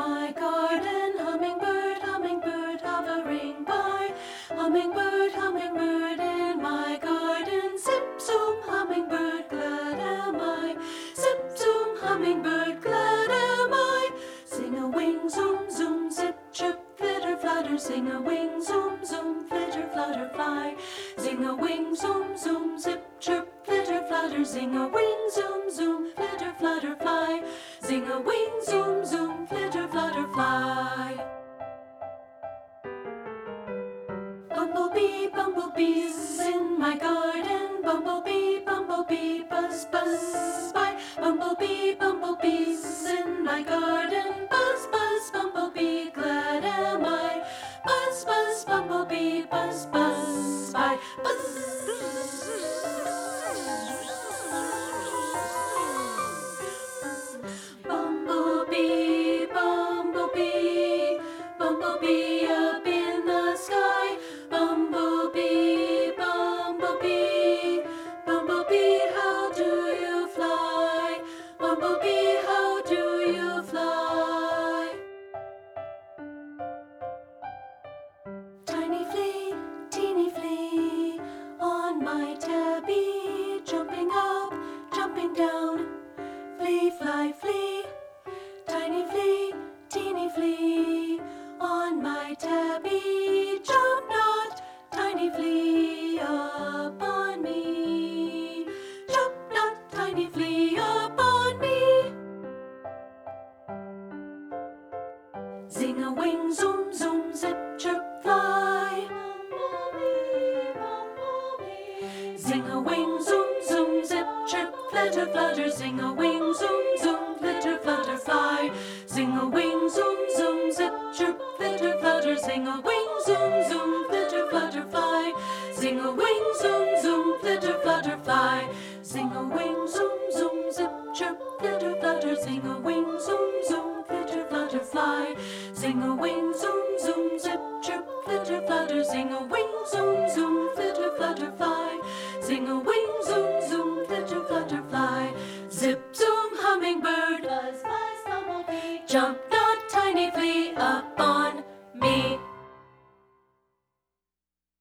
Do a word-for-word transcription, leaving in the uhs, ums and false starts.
my garden. Hummingbird, hummingbird, hovering by. Hummingbird, hummingbird in my garden. Zip, zoom, hummingbird, glad am I. Zip, zoom, hummingbird, glad am I. Sing a wing, zoom, zoom, zip, chirp, flitter, flutter. Sing a wing, zoom, zoom, flitter, flutter, fly. Sing a wing, zoom, zoom, zip, chirp, flitter, flutter. Sing a wing, zoom, zoom, flitter, flutter, fly. Sing a wing, zoom, zoom, flitter, flutter, fly. Bumblebee, bumblebees in my garden. Bumblebee, bumblebee, buzz, buzz by. Bumblebee, bumblebees in my garden. Buzz, buzz, bumblebee, glad am I. Buzz, buzz, bumblebee, buzz, buzz by. Buzz. Bumblebee, bumblebee, bumblebee up in the sky. Bumblebee, bumblebee, bumblebee, how do you fly? Bumblebee, how do you fly? Tiny flea, teeny flea, on my tabby, jumping up, jumping down. Flea, fly, flea, tiny flea, teeny flea, on my tabby, jump not, tiny flea, up on me. Jump not, tiny flea, up on me. Zing a wing, zoom, zoom, zip, chirp, fly. Bumblebee, bumblebee. Zing a wing, zoom, zoom, zip, chirp, flitter, flutter. Zing a wing, zoom, zoom, flitter, flutter, fly. Zing a wing, zoom, zoom, zip, chirp, flitter, flutter. Zing a wing,